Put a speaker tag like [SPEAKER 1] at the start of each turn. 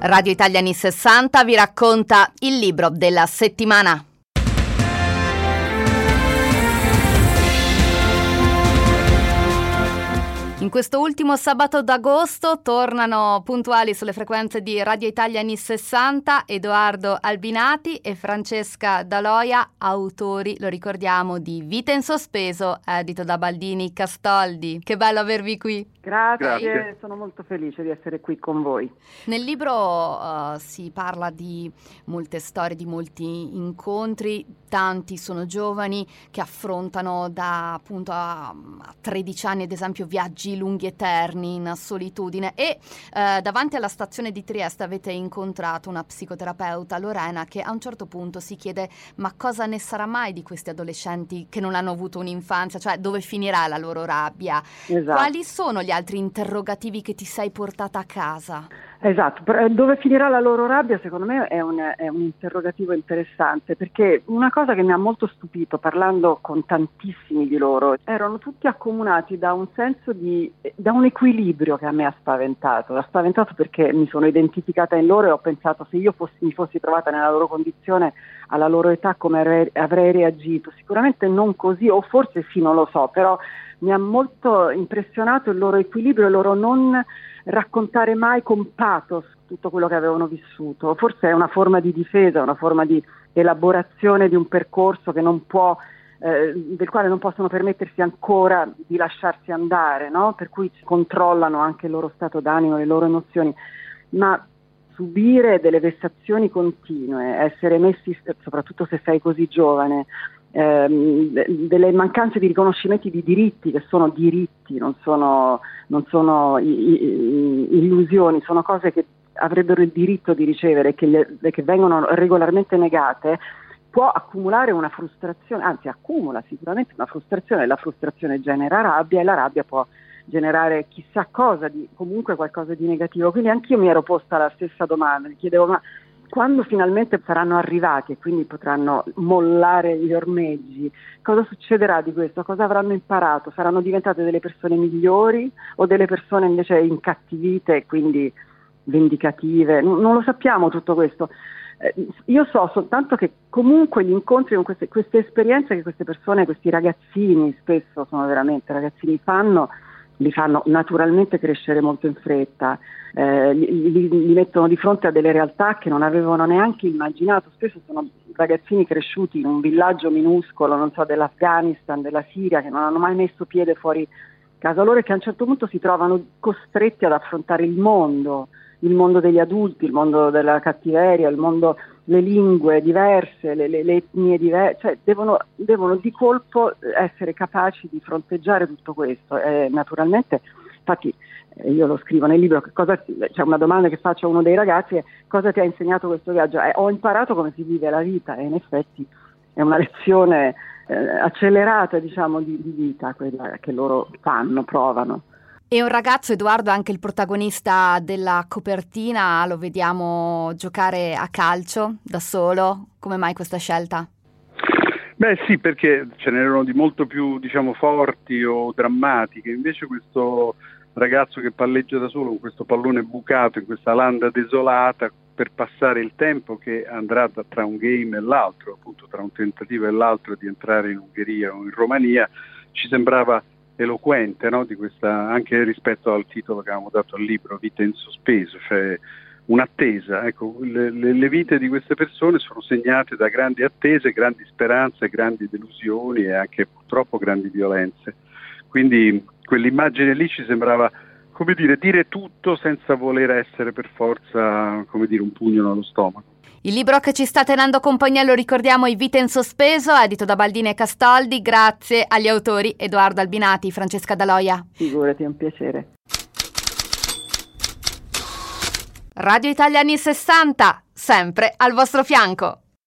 [SPEAKER 1] Radio Italia anni 60 vi racconta il libro della settimana. In questo ultimo sabato d'agosto tornano puntuali sulle frequenze di Radio Italia anni 60 Edoardo Albinati e Francesca Daloia, autori, lo ricordiamo, di Vita in sospeso, edito da Baldini Castoldi. Che bello avervi qui.
[SPEAKER 2] Grazie, sono molto felice di essere qui con voi.
[SPEAKER 1] Nel libro si parla di molte storie, di molti incontri, tanti sono giovani che affrontano da appunto a 13 anni ad esempio viaggi lunghi eterni in solitudine e davanti alla stazione di Trieste avete incontrato una psicoterapeuta, Lorena, che a un certo punto si chiede: ma cosa ne sarà mai di questi adolescenti che non hanno avuto un'infanzia, cioè dove finirà la loro rabbia?
[SPEAKER 2] Esatto.
[SPEAKER 1] Quali sono gli altri interrogativi che ti sei portata a casa?
[SPEAKER 2] Esatto, dove finirà la loro rabbia secondo me è un interrogativo interessante, perché una cosa che mi ha molto stupito parlando con tantissimi di loro, erano tutti accomunati da un senso da un equilibrio che a me ha spaventato perché mi sono identificata in loro e ho pensato: se io mi fossi trovata nella loro condizione, alla loro età, come avrei reagito? Sicuramente non così, o forse sì, non lo so, però mi ha molto impressionato il loro equilibrio, il loro non raccontare mai con pathos tutto quello che avevano vissuto. Forse è una forma di difesa, una forma di elaborazione di un percorso che non può, del quale non possono permettersi ancora di lasciarsi andare, no? Per cui controllano anche il loro stato d'animo, le loro emozioni, ma subire delle vessazioni continue, essere messi, soprattutto se sei così giovane, delle mancanze di riconoscimenti di diritti, che sono diritti, non sono illusioni, sono cose che avrebbero il diritto di ricevere, che vengono regolarmente negate, può accumulare una frustrazione, anzi accumula sicuramente una frustrazione, la frustrazione genera rabbia e la rabbia può generare chissà cosa, comunque qualcosa di negativo. Quindi anch'io mi ero posta la stessa domanda, mi chiedevo: ma quando finalmente saranno arrivati e quindi potranno mollare gli ormeggi, cosa succederà di questo? Cosa avranno imparato? Saranno diventate delle persone migliori o delle persone invece incattivite e quindi vendicative? Non lo sappiamo tutto questo. Io so soltanto che comunque gli incontri con queste esperienze che queste persone, questi ragazzini, spesso sono veramente ragazzini, li fanno naturalmente crescere molto in fretta, li mettono di fronte a delle realtà che non avevano neanche immaginato. Spesso sono ragazzini cresciuti in un villaggio minuscolo, non so, dell'Afghanistan, della Siria, che non hanno mai messo piede fuori casa loro e che a un certo punto si trovano costretti ad affrontare il mondo degli adulti, il mondo della cattiveria, le lingue diverse, le etnie diverse, cioè devono di colpo essere capaci di fronteggiare tutto questo. Naturalmente, infatti io lo scrivo nel libro, c'è una domanda che faccio a uno dei ragazzi: è: cosa ti ha insegnato questo viaggio? Ho imparato come si vive la vita, e in effetti è una lezione accelerata, diciamo, di vita quella che loro provano.
[SPEAKER 1] E un ragazzo, Edoardo, anche il protagonista della copertina, lo vediamo giocare a calcio da solo. Come mai questa scelta?
[SPEAKER 3] Beh sì, perché ce n'erano di molto più, diciamo, forti o drammatiche. Invece questo ragazzo che palleggia da solo con questo pallone bucato in questa landa desolata per passare il tempo, che andrà tra un game e l'altro, appunto tra un tentativo e l'altro di entrare in Ungheria o in Romania, ci sembrava eloquente, no? Di questa, anche rispetto al titolo che avevamo dato al libro, Vita in sospeso, cioè un'attesa. Ecco, le vite di queste persone sono segnate da grandi attese, grandi speranze, grandi delusioni e anche purtroppo grandi violenze. Quindi quell'immagine lì ci sembrava, come dire tutto senza voler essere per forza, come dire, un pugno nello stomaco.
[SPEAKER 1] Il libro che ci sta tenendo compagnia, lo ricordiamo, è Vita in sospeso, edito da Baldini e Castoldi. Grazie agli autori Edoardo Albinati, Francesca Daloia.
[SPEAKER 2] Figurati, è un piacere.
[SPEAKER 1] Radio Italia anni 60, sempre al vostro fianco.